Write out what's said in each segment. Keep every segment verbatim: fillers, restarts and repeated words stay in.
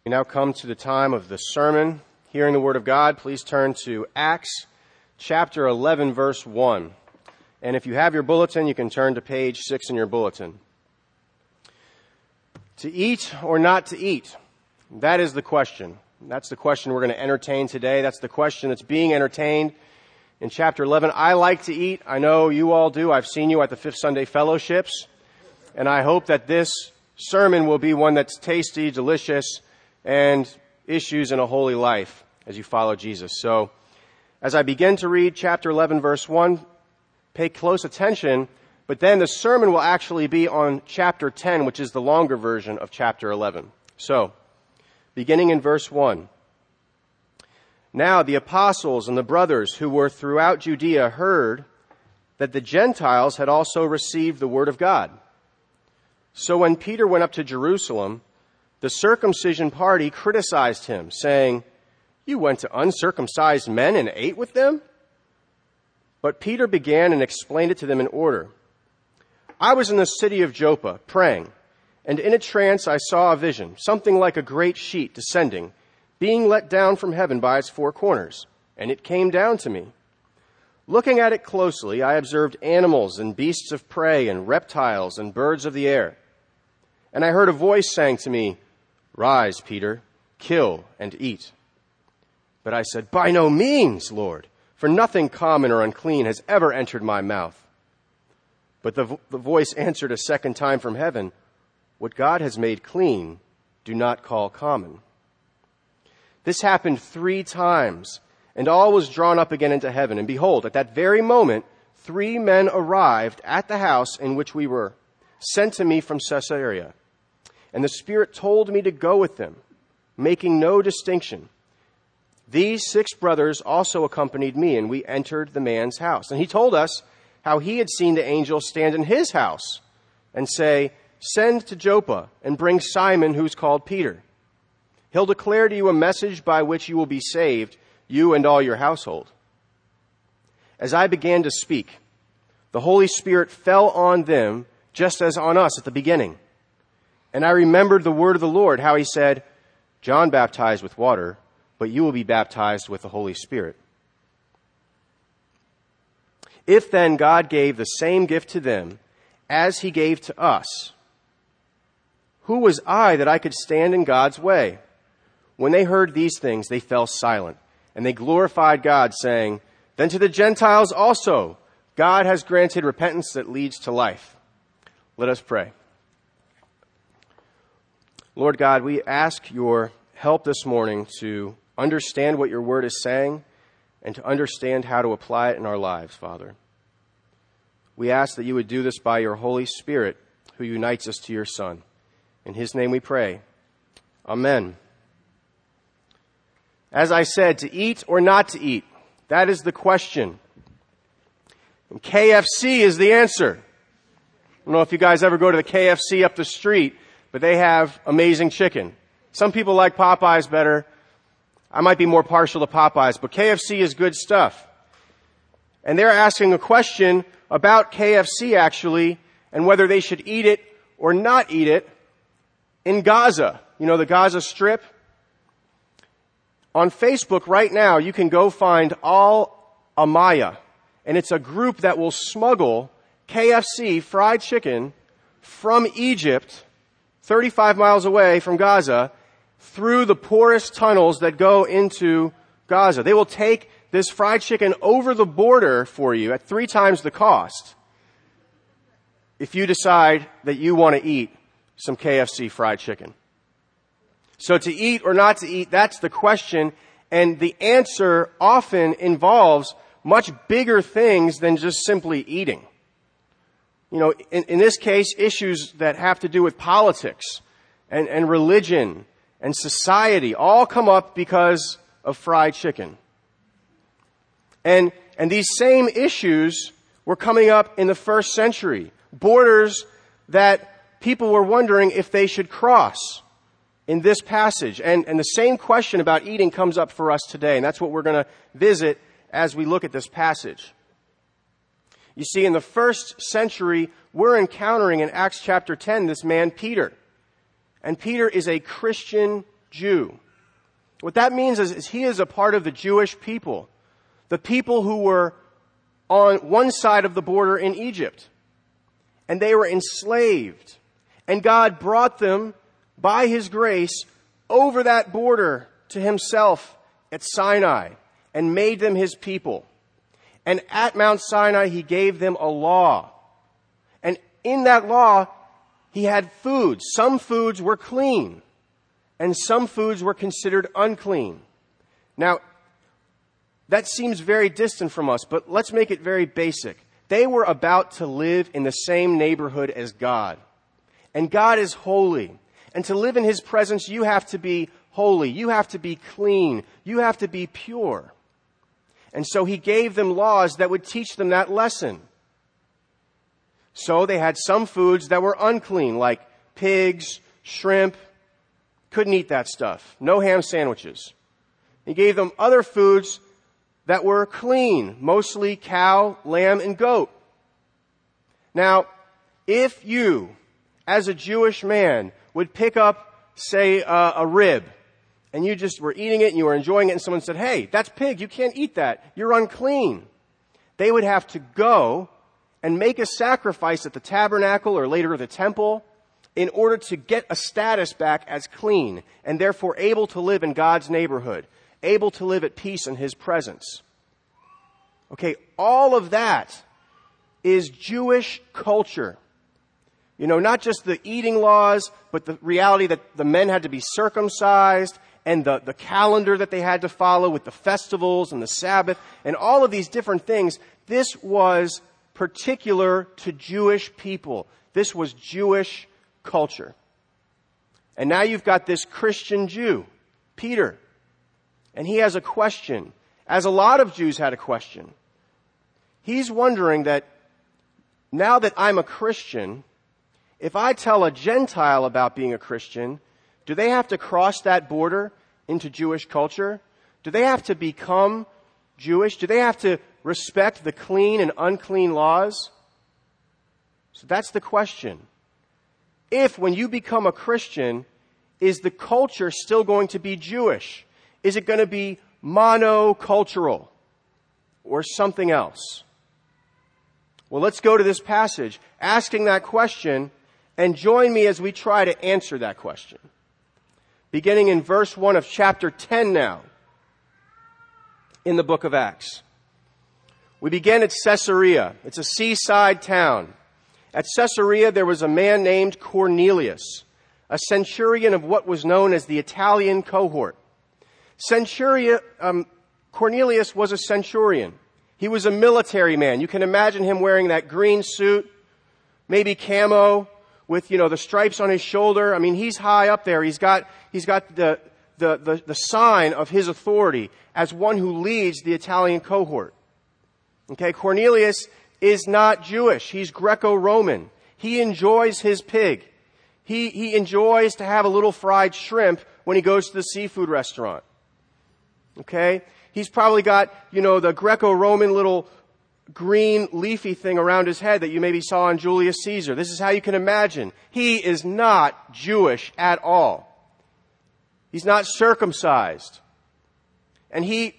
We now come to the time of the sermon, hearing the Word of God. Please turn to Acts chapter eleven, verse one. And if you have your bulletin, you can turn to page six in your bulletin. To eat or not to eat? That is the question. That's the question we're going to entertain today. That's the question that's being entertained in chapter eleven. I like to eat. I know you all do. I've seen you at the Fifth Sunday Fellowships. And I hope that this sermon will be one that's tasty, delicious, and issues in a holy life as you follow Jesus. So, as I begin to read chapter eleven, verse one, pay close attention, but then the sermon will actually be on chapter ten, which is the longer version of chapter eleven. So, beginning in verse one. Now the apostles and the brothers who were throughout Judea heard that the Gentiles had also received the word of God. So when Peter went up to Jerusalem, the circumcision party criticized him, saying, "You went to uncircumcised men and ate with them?" But Peter began and explained it to them in order. "I was in the city of Joppa, praying, and in a trance I saw a vision, something like a great sheet descending, being let down from heaven by its four corners, and it came down to me. Looking at it closely, I observed animals and beasts of prey and reptiles and birds of the air. And I heard a voice saying to me, 'Rise, Peter, kill and eat.' But I said, 'By no means, Lord, for nothing common or unclean has ever entered my mouth.' But the, vo- the voice answered a second time from heaven, 'What God has made clean, do not call common.' This happened three times, and all was drawn up again into heaven. And behold, at that very moment, three men arrived at the house in which we were, sent to me from Caesarea. And the Spirit told me to go with them, making no distinction. These six brothers also accompanied me, and we entered the man's house. And he told us how he had seen the angel stand in his house and say, 'Send to Joppa and bring Simon, who's called Peter. He'll declare to you a message by which you will be saved, you and all your household.' As I began to speak, the Holy Spirit fell on them just as on us at the beginning. And I remembered the word of the Lord, how he said, 'John baptized with water, but you will be baptized with the Holy Spirit.' If then God gave the same gift to them as he gave to us, who was I that I could stand in God's way?" When they heard these things, they fell silent, and they glorified God, saying, "Then to the Gentiles also God has granted repentance that leads to life." Let us pray. Lord God, we ask your help this morning to understand what your word is saying and to understand how to apply it in our lives, Father. We ask that you would do this by your Holy Spirit, who unites us to your Son. In his name we pray. Amen. As I said, to eat or not to eat, that is the question. And K F C is the answer. I don't know if you guys ever go to the K F C up the street, but they have amazing chicken. Some people like Popeyes better. I might be more partial to Popeyes, but K F C is good stuff. And they're asking a question about K F C actually, and whether they should eat it or not eat it in Gaza. You know, the Gaza Strip. On Facebook right now, you can go find Al Amaya, and it's a group that will smuggle K F C fried chicken from Egypt, thirty-five miles away from Gaza, through the poorest tunnels that go into Gaza. They will take this fried chicken over the border for you at three times the cost if you decide that you want to eat some K F C fried chicken. So to eat or not to eat, that's the question, and the answer often involves much bigger things than just simply eating. You know, in, in this case, issues that have to do with politics and, and religion and society all come up because of fried chicken. And, and these same issues were coming up in the first century. Borders that people were wondering if they should cross in this passage. And, and the same question about eating comes up for us today. And that's what we're going to visit as we look at this passage. You see, in the first century, we're encountering in Acts chapter ten this man, Peter. And Peter is a Christian Jew. What that means is, is he is a part of the Jewish people, the people who were on one side of the border in Egypt, and they were enslaved. And God brought them by his grace over that border to himself at Sinai and made them his people. And at Mount Sinai, he gave them a law. And in that law, he had foods. Some foods were clean, and some foods were considered unclean. Now, that seems very distant from us, but let's make it very basic. They were about to live in the same neighborhood as God. And God is holy. And to live in his presence, you have to be holy. You have to be clean. You have to be pure. And so he gave them laws that would teach them that lesson. So they had some foods that were unclean, like pigs, shrimp. Couldn't eat that stuff. No ham sandwiches. He gave them other foods that were clean, mostly cow, lamb, and goat. Now, if you, as a Jewish man, would pick up, say, uh, a rib, and you just were eating it and you were enjoying it, and someone said, hey, that's pig, you can't eat that, you're unclean, they would have to go and make a sacrifice at the tabernacle or later the temple in order to get a status back as clean and therefore able to live in God's neighborhood, able to live at peace in his presence. Okay, all of that is Jewish culture. You know, not just the eating laws, but the reality that the men had to be circumcised and the, the calendar that they had to follow with the festivals and the Sabbath and all of these different things. This was particular to Jewish people. This was Jewish culture. And now you've got this Christian Jew, Peter, and he has a question, as a lot of Jews had a question. He's wondering that now that I'm a Christian, if I tell a Gentile about being a Christian, do they have to cross that border into Jewish culture? Do they have to become Jewish? Do they have to respect the clean and unclean laws? So that's the question. If, when you become a Christian, is the culture still going to be Jewish? Is it going to be monocultural or something else? Well, let's go to this passage, asking that question, and join me as we try to answer that question. Beginning in verse one of chapter ten now, in the book of Acts. We begin at Caesarea. It's a seaside town. At Caesarea, there was a man named Cornelius, a centurion of what was known as the Italian cohort. Centurion, um, Cornelius was a centurion. He was a military man. You can imagine him wearing that green suit, maybe camo, with, you know, the stripes on his shoulder. I mean, he's high up there. He's got, he's got the, the, the, the sign of his authority as one who leads the Italian cohort. Okay, Cornelius is not Jewish. He's Greco-Roman. He enjoys his pig. He, he enjoys to have a little fried shrimp when he goes to the seafood restaurant. Okay? He's probably got, you know, the Greco-Roman little green leafy thing around his head that you maybe saw on Julius Caesar. This is how you can imagine. He is not Jewish at all. He's not circumcised. And he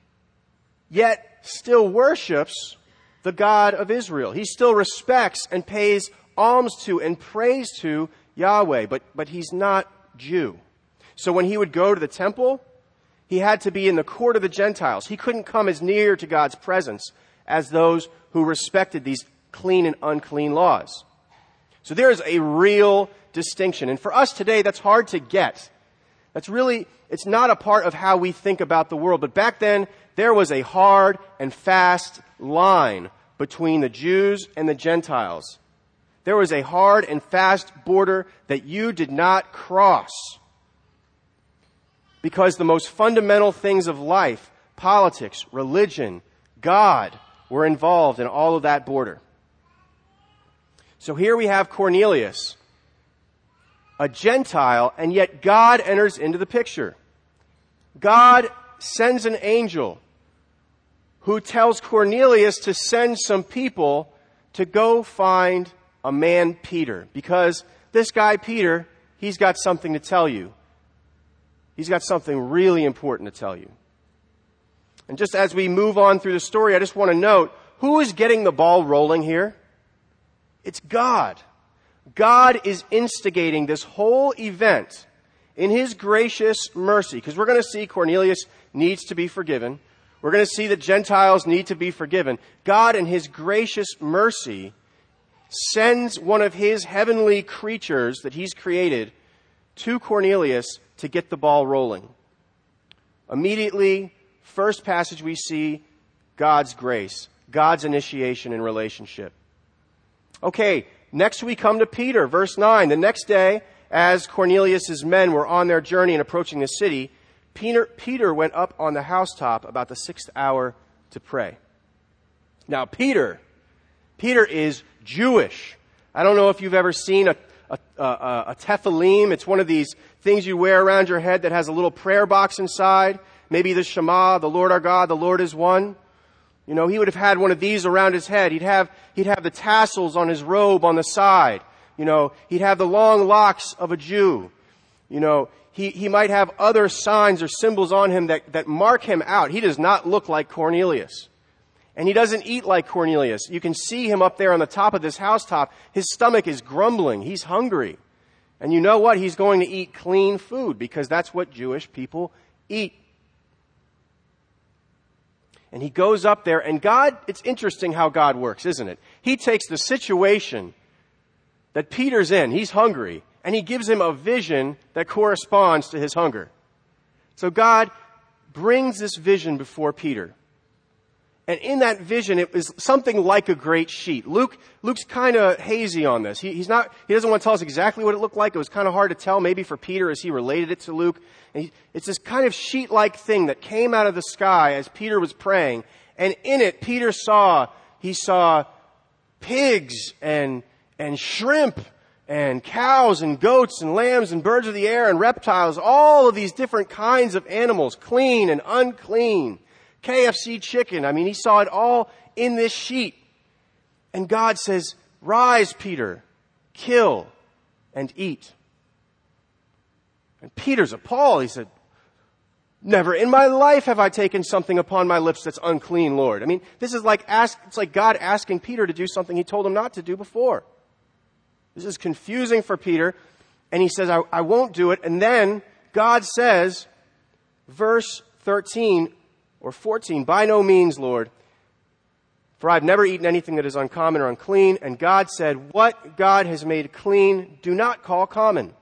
yet still worships the God of Israel. He still respects and pays alms to and prays to Yahweh, but, but he's not Jew. So when he would go to the temple, he had to be in the court of the Gentiles. He couldn't come as near to God's presence as those who respected these clean and unclean laws. So there is a real distinction. And for us today, that's hard to get. That's really, it's not a part of how we think about the world. But back then, there was a hard and fast line between the Jews and the Gentiles. There was a hard and fast border that you did not cross. Because the most fundamental things of life, politics, religion, God, were involved in all of that border. So here we have Cornelius, a Gentile, and yet God enters into the picture. God sends an angel who tells Cornelius to send some people to go find a man, Peter, because this guy, Peter, he's got something to tell you. He's got something really important to tell you. And just as we move on through the story, I just want to note, who is getting the ball rolling here? It's God. God is instigating this whole event in His gracious mercy. Because we're going to see Cornelius needs to be forgiven. We're going to see that Gentiles need to be forgiven. God in His gracious mercy sends one of His heavenly creatures that He's created to Cornelius to get the ball rolling. Immediately, first passage we see God's grace, God's initiation in relationship. Okay, next we come to Peter, verse nine. The next day, as Cornelius' men were on their journey and approaching the city, Peter, Peter went up on the housetop about the sixth hour to pray. Now, Peter, Peter is Jewish. I don't know if you've ever seen a, a, a, a tefillin. It's one of these things you wear around your head that has a little prayer box inside. Maybe the Shema, the Lord our God, the Lord is one. You know, he would have had one of these around his head. He'd have, he'd have the tassels on his robe on the side. You know, he'd have the long locks of a Jew. You know, he, he might have other signs or symbols on him that, that mark him out. He does not look like Cornelius. And he doesn't eat like Cornelius. You can see him up there on the top of this housetop. His stomach is grumbling. He's hungry. And you know what? He's going to eat clean food because that's what Jewish people eat. And he goes up there, and God, it's interesting how God works, isn't it? He takes the situation that Peter's in, he's hungry, and he gives him a vision that corresponds to his hunger. So God brings this vision before Peter. And in that vision, it was something like a great sheet. Luke, Luke's kind of hazy on this. He, he's not, he doesn't want to tell us exactly what it looked like. It was kind of hard to tell, maybe for Peter as he related it to Luke. And he, it's this kind of sheet-like thing that came out of the sky as Peter was praying. And in it, Peter saw, he saw pigs and, and shrimp and cows and goats and lambs and birds of the air and reptiles, all of these different kinds of animals, clean and unclean. K F C chicken. I mean, he saw it all in this sheet. And God says, "Rise, Peter, kill and eat." And Peter's appalled. He said, "Never in my life have I taken something upon my lips that's unclean, Lord." I mean, this is like ask, it's like God asking Peter to do something he told him not to do before. This is confusing for Peter. And he says, I, I won't do it. And then God says, verse thirteen, or fourteen, "By no means, Lord, for I've never eaten anything that is uncommon or unclean." And God said, "What God has made clean, do not call common."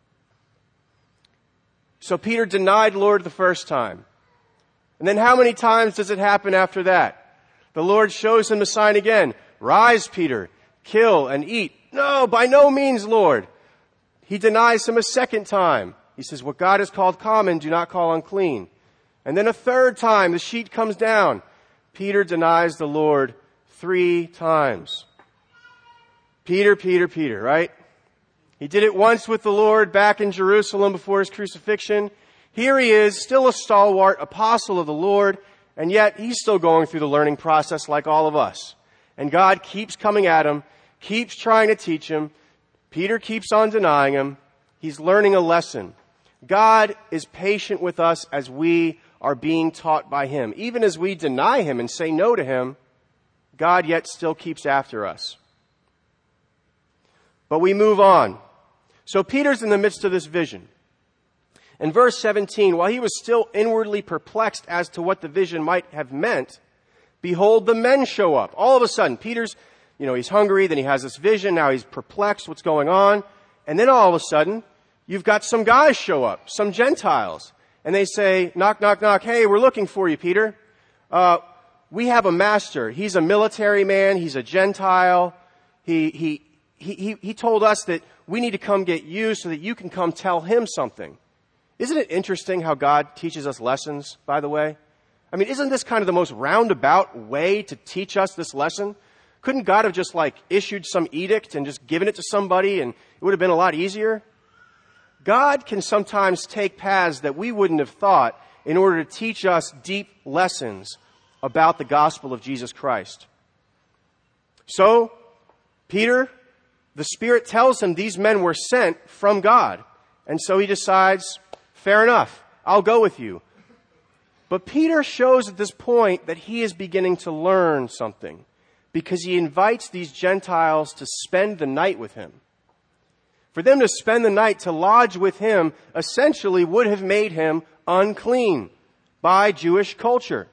So Peter denied Lord the first time. And then how many times does it happen after that? The Lord shows him the sign again. "Rise, Peter, kill and eat." "No, by no means, Lord." He denies him a second time. He says, "What God has called common, do not call unclean." And then a third time, the sheet comes down. Peter denies the Lord three times. Peter, Peter, Peter, right? He did it once with the Lord back in Jerusalem before his crucifixion. Here he is, still a stalwart apostle of the Lord, and yet he's still going through the learning process like all of us. And God keeps coming at him, keeps trying to teach him. Peter keeps on denying him. He's learning a lesson. God is patient with us as we are being taught by Him. Even as we deny Him and say no to Him, God yet still keeps after us. But we move on. So Peter's in the midst of this vision. In verse seventeen, while he was still inwardly perplexed as to what the vision might have meant, behold, the men show up. All of a sudden, Peter's, you know, he's hungry, then he has this vision, now he's perplexed, what's going on? And then all of a sudden, you've got some guys show up, some Gentiles. And they say, knock, knock, knock, "Hey, we're looking for you, Peter. Uh, we have a master. He's a military man. He's a Gentile. He, he, he, he, he told us that we need to come get you so that you can come tell him something." Isn't it interesting how God teaches us lessons, by the way? I mean, isn't this kind of the most roundabout way to teach us this lesson? Couldn't God have just like issued some edict and just given it to somebody and it would have been a lot easier? God can sometimes take paths that we wouldn't have thought in order to teach us deep lessons about the gospel of Jesus Christ. So, Peter, the Spirit tells him these men were sent from God. And so he decides, fair enough. I'll go with you. But Peter shows at this point that he is beginning to learn something, because he invites these Gentiles to spend the night with him. For them to spend the night, to lodge with him, essentially would have made him unclean by Jewish culture.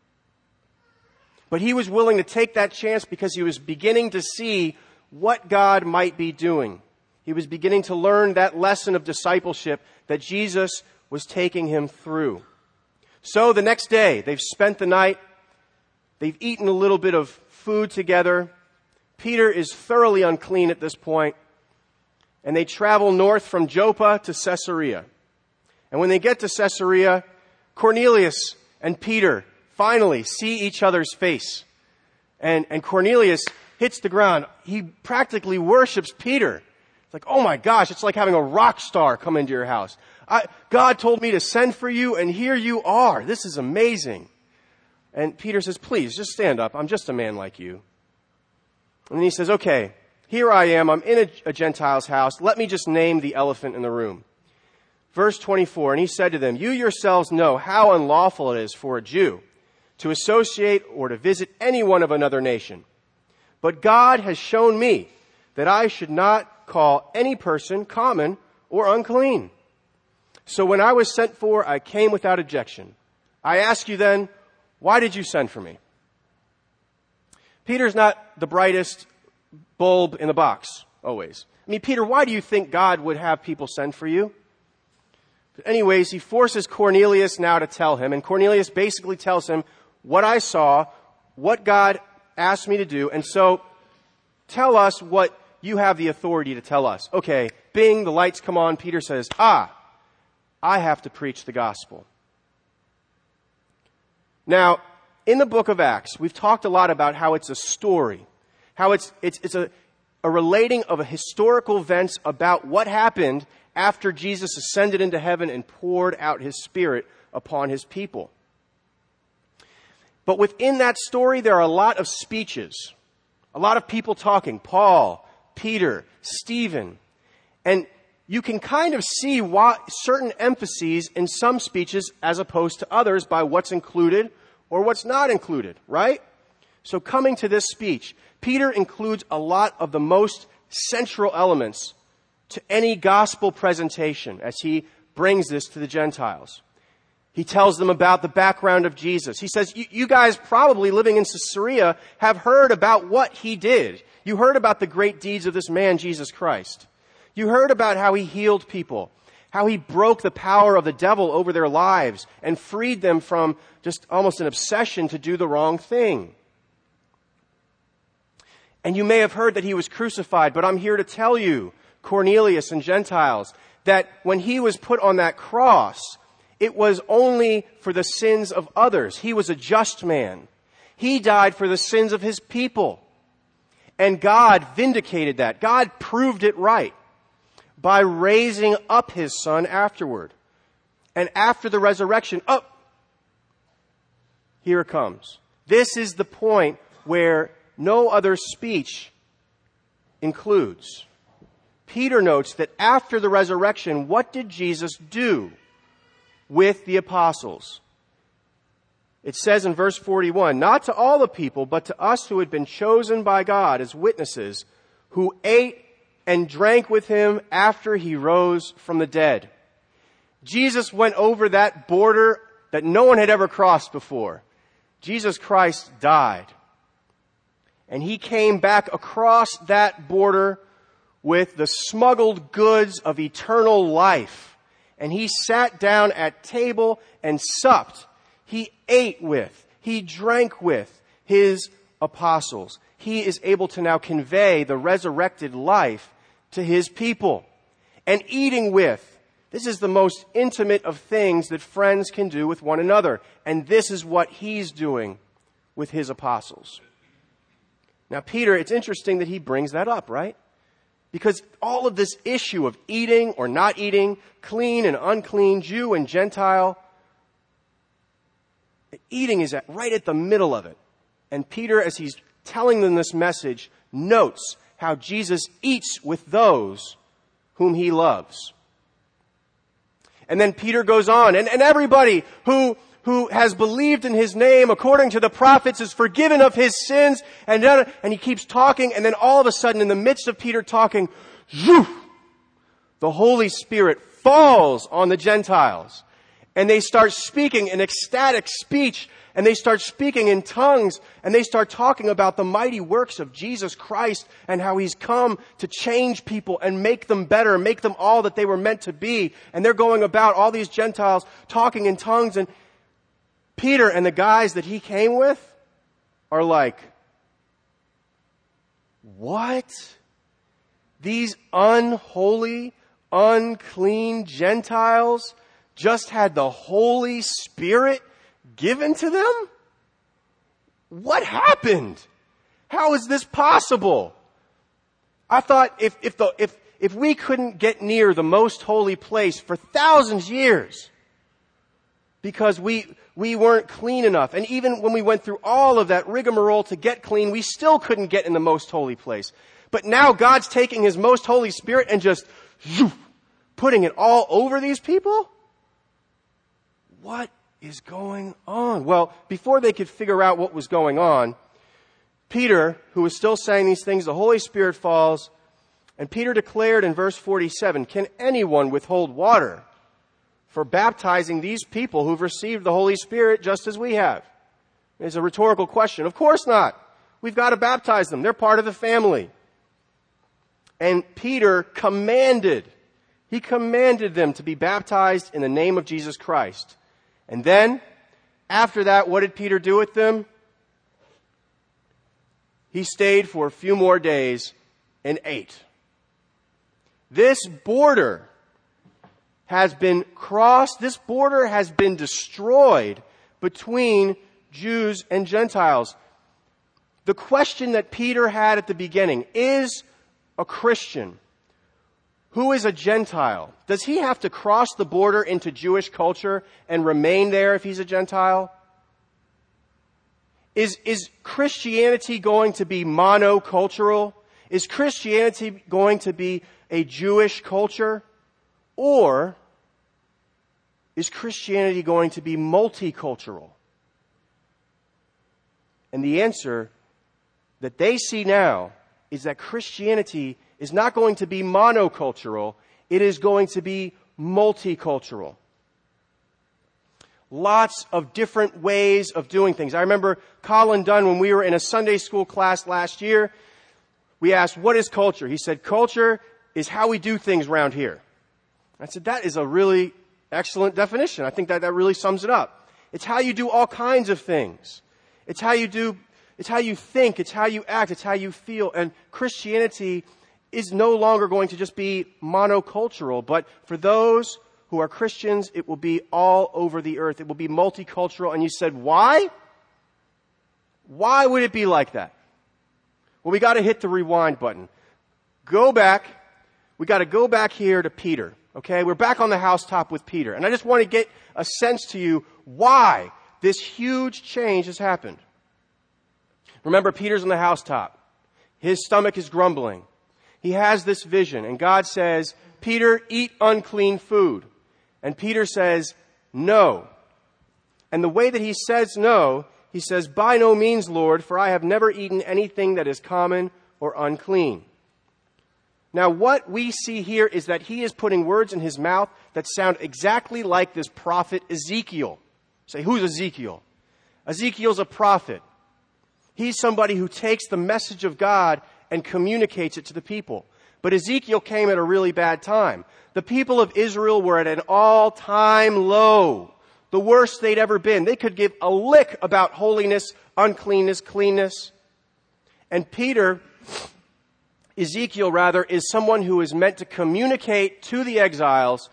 But he was willing to take that chance because he was beginning to see what God might be doing. He was beginning to learn that lesson of discipleship that Jesus was taking him through. So the next day, they've spent the night. They've eaten a little bit of food together. Peter is thoroughly unclean at this point. And they travel north from Joppa to Caesarea. And when they get to Caesarea, Cornelius and Peter finally see each other's face. And, and Cornelius hits the ground. He practically worships Peter. It's like, oh my gosh, it's like having a rock star come into your house. I, God told me to send for you, and here you are. This is amazing. And Peter says, please, just stand up. I'm just a man like you. And then he says, okay, here I am. I'm in a, a Gentile's house. Let me just name the elephant in the room. Verse twenty-four, and he said to them, you yourselves know how unlawful it is for a Jew to associate or to visit anyone of another nation. But God has shown me that I should not call any person common or unclean. So when I was sent for, I came without objection. I ask you then, why did you send for me? Peter's not the brightest bulb in the box, always. I mean, Peter, why do you think God would have people send for you? But anyways, he forces Cornelius now to tell him, and Cornelius basically tells him what I saw, what God asked me to do, and so tell us what you have the authority to tell us. Okay, bing, the lights come on. Peter says, ah, I have to preach the gospel. Now, in the book of Acts, we've talked a lot about how it's a story, how it's it's it's a, a relating of a historical events about what happened after Jesus ascended into heaven and poured out his Spirit upon his people. But within that story, there are a lot of speeches, a lot of people talking, Paul, Peter, Stephen, and you can kind of see why certain emphases in some speeches as opposed to others by what's included or what's not included, right? So coming to this speech, Peter includes a lot of the most central elements to any gospel presentation as he brings this to the Gentiles. He tells them about the background of Jesus. He says, you guys probably living in Caesarea have heard about what he did. You heard about the great deeds of this man, Jesus Christ. You heard about how he healed people, how he broke the power of the devil over their lives and freed them from just almost an obsession to do the wrong thing. And you may have heard that he was crucified, but I'm here to tell you, Cornelius and Gentiles, that when he was put on that cross, it was only for the sins of others. He was a just man. He died for the sins of his people. And God vindicated that. God proved it right by raising up his son afterward. And after the resurrection, up, oh, here it comes. This is the point where no other speech includes. Peter notes that after the resurrection, what did Jesus do with the apostles? It says in verse forty-one, not to all the people, but to us who had been chosen by God as witnesses, who ate and drank with him after he rose from the dead. Jesus went over that border that no one had ever crossed before. Jesus Christ died. And he came back across that border with the smuggled goods of eternal life. And he sat down at table and supped. He ate with, he drank with his apostles. He is able to now convey the resurrected life to his people. And eating with, this is the most intimate of things that friends can do with one another. And this is what he's doing with his apostles. Now, Peter, it's interesting that he brings that up, right? Because all of this issue of eating or not eating, clean and unclean, Jew and Gentile, eating is at, right at the middle of it. And Peter, as he's telling them this message, notes how Jesus eats with those whom he loves. And then Peter goes on, and, and everybody who, who has believed in his name according to the prophets is forgiven of his sins. And, then, and he keeps talking, and then all of a sudden, in the midst of Peter talking, zhoof, the Holy Spirit falls on the Gentiles. And they start speaking in ecstatic speech, and they start speaking in tongues, and they start talking about the mighty works of Jesus Christ and how he's come to change people and make them better, make them all that they were meant to be. And they're going about, all these Gentiles, talking in tongues, and Peter and the guys that he came with are like, what? These unholy, unclean Gentiles just had the Holy Spirit given to them? What happened? How is this possible? I thought if, if, the, if, if we couldn't get near the most holy place for thousands of years because we, we weren't clean enough, and even when we went through all of that rigmarole to get clean, we still couldn't get in the most holy place. But now God's taking his most Holy Spirit and just zhoof, putting it all over these people? What is going on? Well, before they could figure out what was going on, Peter, who was still saying these things, the Holy Spirit falls, and Peter declared in verse forty-seven, can anyone withhold water for baptizing these people who've received the Holy Spirit just as we have? It's a rhetorical question. Of course not. We've got to baptize them. They're part of the family. And Peter commanded, he commanded them to be baptized in the name of Jesus Christ. And then, after that, what did Peter do with them? He stayed for a few more days and ate. This border has been crossed, this border has been destroyed between Jews and Gentiles. The question that Peter had at the beginning, is a Christian who is a Gentile, does he have to cross the border into Jewish culture and remain there if he's a Gentile? Is, is Christianity going to be monocultural? Is Christianity going to be a Jewish culture? Or is Christianity going to be multicultural? And the answer that they see now is that Christianity is not going to be monocultural, it is going to be multicultural. Lots of different ways of doing things. I remember Colin Dunn, when we were in a Sunday school class last year, we asked, what is culture? He said, culture is how we do things around here. I said, that is a really excellent definition. I think that that really sums it up. It's how you do all kinds of things. It's how you do, it's how you think, it's how you act, it's how you feel. And Christianity is no longer going to just be monocultural, but for those who are Christians, it will be all over the earth. It will be multicultural. And you said, why? Why would it be like that? Well, we got to hit the rewind button. Go back. We got to go back here to Peter. Okay, we're back on the housetop with Peter. And I just want to get a sense to you why this huge change has happened. Remember, Peter's on the housetop. His stomach is grumbling. He has this vision, and God says, Peter, eat unclean food. And Peter says, no. And the way that he says no, he says, by no means, Lord, for I have never eaten anything that is common or unclean. Now, what we see here is that he is putting words in his mouth that sound exactly like this prophet Ezekiel. Say, who's Ezekiel? Ezekiel's a prophet. He's somebody who takes the message of God and communicates it to the people. But Ezekiel came at a really bad time. The people of Israel were at an all-time low, the worst they'd ever been. They could give a lick about holiness, uncleanness, cleanness. And Peter, Ezekiel rather, is someone who is meant to communicate to the exiles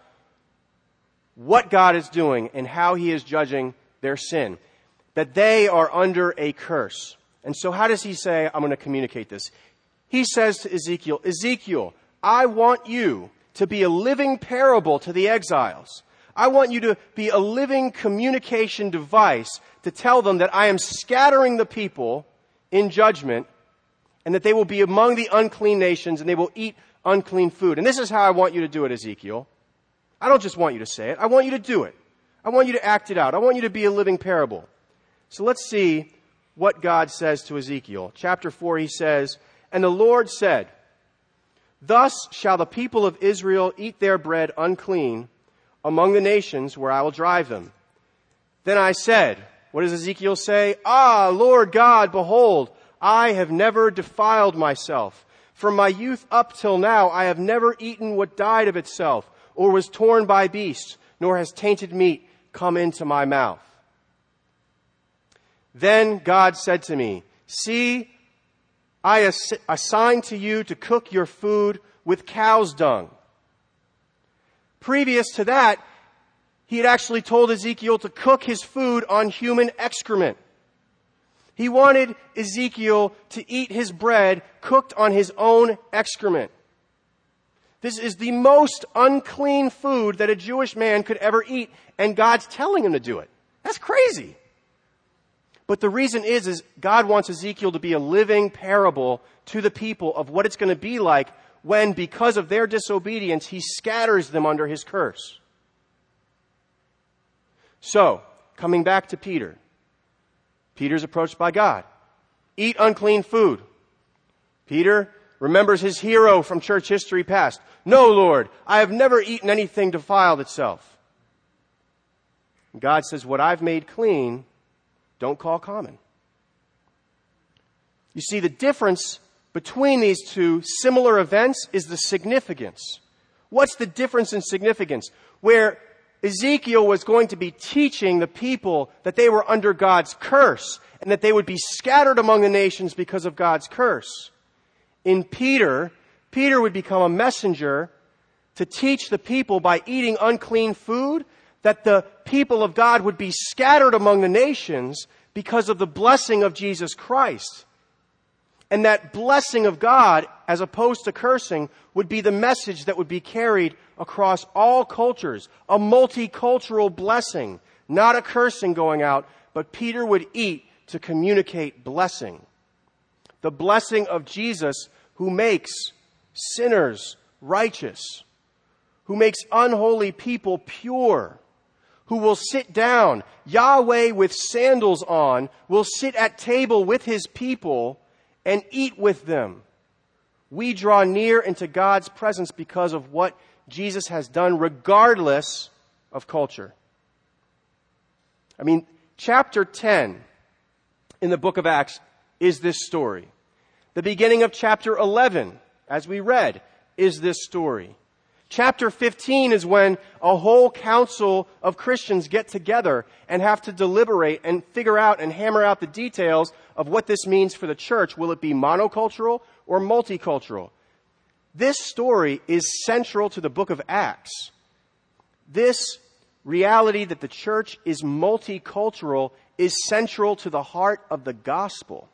what God is doing and how he is judging their sin, that they are under a curse. And so how does he say, I'm going to communicate this? He says to Ezekiel, Ezekiel, I want you to be a living parable to the exiles. I want you to be a living communication device to tell them that I am scattering the people in judgment and that they will be among the unclean nations and they will eat unclean food. And this is how I want you to do it, Ezekiel. I don't just want you to say it. I want you to do it. I want you to act it out. I want you to be a living parable. So let's see what God says to Ezekiel. Chapter four, he says, "And the Lord said, Thus shall the people of Israel eat their bread unclean among the nations where I will drive them. Then I said," what does Ezekiel say? "Ah, Lord God, behold, I have never defiled myself. From my youth up till now, I have never eaten what died of itself, or was torn by beasts, nor has tainted meat come into my mouth." Then God said to me, "See, I ass- assign to you to cook your food with cow's dung." Previous to that, he had actually told Ezekiel to cook his food on human excrement. He wanted Ezekiel to eat his bread cooked on his own excrement. This is the most unclean food that a Jewish man could ever eat, and God's telling him to do it. That's crazy. But the reason is, is God wants Ezekiel to be a living parable to the people of what it's going to be like when, because of their disobedience, he scatters them under his curse. So, coming back to Peter. Peter's approached by God. Eat unclean food. Peter remembers his hero from church history past. "No, Lord, I have never eaten anything defiled itself." And God says, "What I've made clean, don't call common." You see, the difference between these two similar events is the significance. What's the difference in significance? Where Ezekiel was going to be teaching the people that they were under God's curse and that they would be scattered among the nations because of God's curse. In Peter, Peter would become a messenger to teach the people by eating unclean food that the people of God would be scattered among the nations because of the blessing of Jesus Christ. And that blessing of God, as opposed to cursing, would be the message that would be carried across all cultures. A multicultural blessing, not a cursing going out, but Peter would eat to communicate blessing. The blessing of Jesus, who makes sinners righteous, who makes unholy people pure, who will sit down, Yahweh with sandals on, will sit at table with his people and eat with them. We draw near into God's presence because of what Jesus has done, regardless of culture. I mean, chapter ten in the book of Acts is this story. The beginning of chapter eleven, as we read, is this story. Chapter fifteen is when a whole council of Christians get together and have to deliberate and figure out and hammer out the details of what this means for the church. Will it be monocultural or multicultural? This story is central to the book of Acts. This reality that the church is multicultural is central to the heart of the gospel.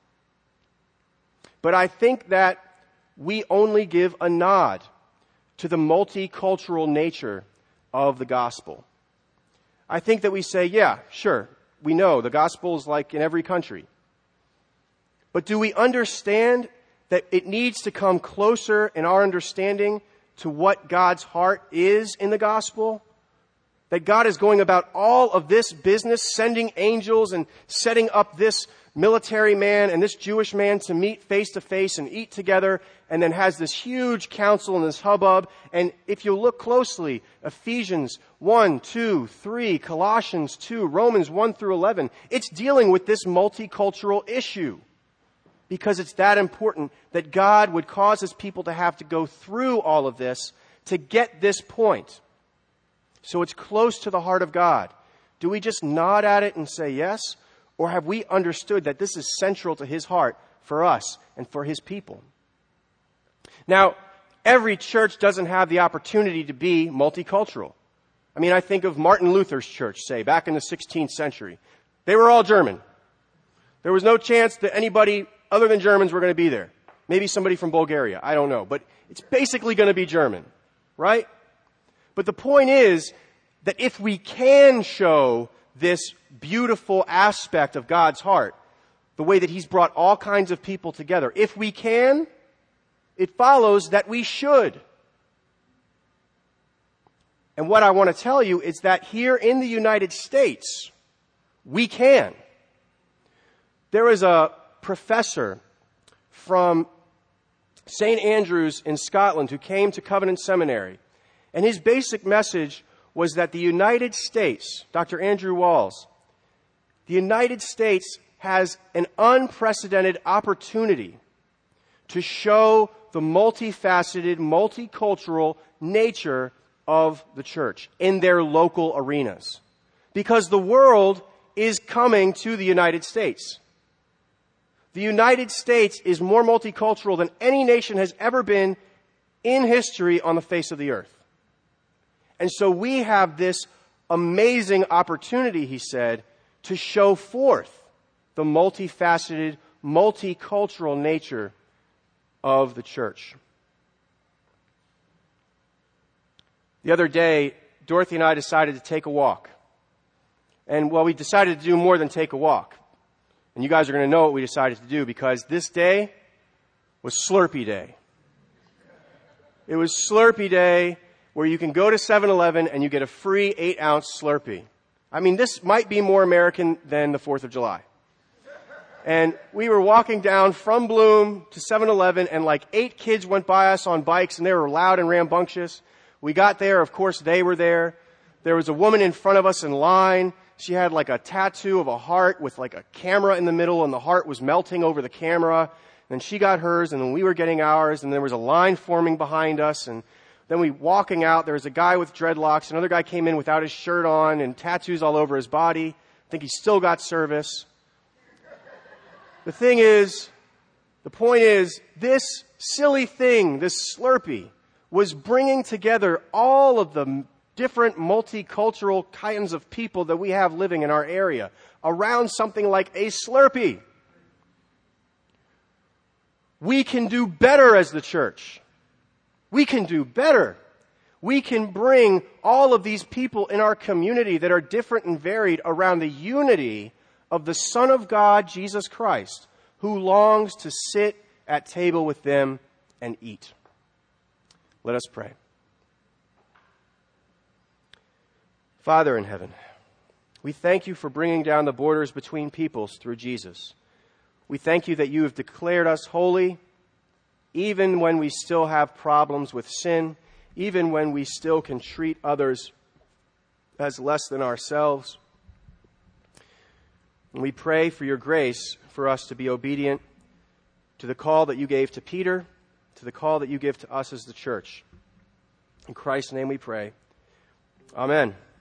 But I think that we only give a nod to the multicultural nature of the gospel. I think that we say, yeah, sure, we know the gospel is like in every country. But do we understand that it needs to come closer in our understanding to what God's heart is in the gospel? That God is going about all of this business, sending angels and setting up this military man and this Jewish man to meet face to face and eat together, and then has this huge council and this hubbub. And if you look closely, Ephesians one, two, three, Colossians two, Romans one through eleven, it's dealing with this multicultural issue. Because it's that important that God would cause his people to have to go through all of this to get this point. So it's close to the heart of God. Do we just nod at it and say yes? Or have we understood that this is central to his heart for us and for his people? Now, every church doesn't have the opportunity to be multicultural. I mean, I think of Martin Luther's church, say, back in the sixteenth century. They were all German. There was no chance that anybody other than Germans were going to be there. Maybe somebody from Bulgaria. I don't know. But it's basically going to be German, right? But the point is that if we can show this beautiful aspect of God's heart, the way that he's brought all kinds of people together, if we can, it follows that we should. And what I want to tell you is that here in the United States, we can. There was a professor from Saint Andrews in Scotland who came to Covenant Seminary, and his basic message was that the United States, Doctor Andrew Walls, the United States has an unprecedented opportunity to show the multifaceted, multicultural nature of the church in their local arenas. Because the world is coming to the United States. The United States is more multicultural than any nation has ever been in history on the face of the earth. And so we have this amazing opportunity, he said, to show forth the multifaceted, multicultural nature of the church. The other day, Dorothy and I decided to take a walk. And, well, we decided to do more than take a walk. And you guys are going to know what we decided to do, because this day was Slurpee Day. It was Slurpee Day, where you can go to seven eleven and you get a free eight-ounce Slurpee. I mean, this might be more American than the fourth of July. And we were walking down from Bloom to seven eleven, and like eight kids went by us on bikes, and they were loud and rambunctious. We got there, of course they were there. There was a woman in front of us in line. She had like a tattoo of a heart with like a camera in the middle, and the heart was melting over the camera. And she got hers, and then we were getting ours, and there was a line forming behind us. And then we walking out, there was a guy with dreadlocks. Another guy came in without his shirt on and tattoos all over his body. I think he still got service. The thing is, the point is, this silly thing, this Slurpee, was bringing together all of the different multicultural kinds of people that we have living in our area around something like a Slurpee. We can do better as the church. We can do better. We can bring all of these people in our community that are different and varied around the unity of the Son of God, Jesus Christ, who longs to sit at table with them and eat. Let us pray. Father in heaven, we thank you for bringing down the borders between peoples through Jesus. We thank you that you have declared us holy, even when we still have problems with sin, even when we still can treat others as less than ourselves. And we pray for your grace for us to be obedient to the call that you gave to Peter, to the call that you give to us as the church. In Christ's name we pray. Amen.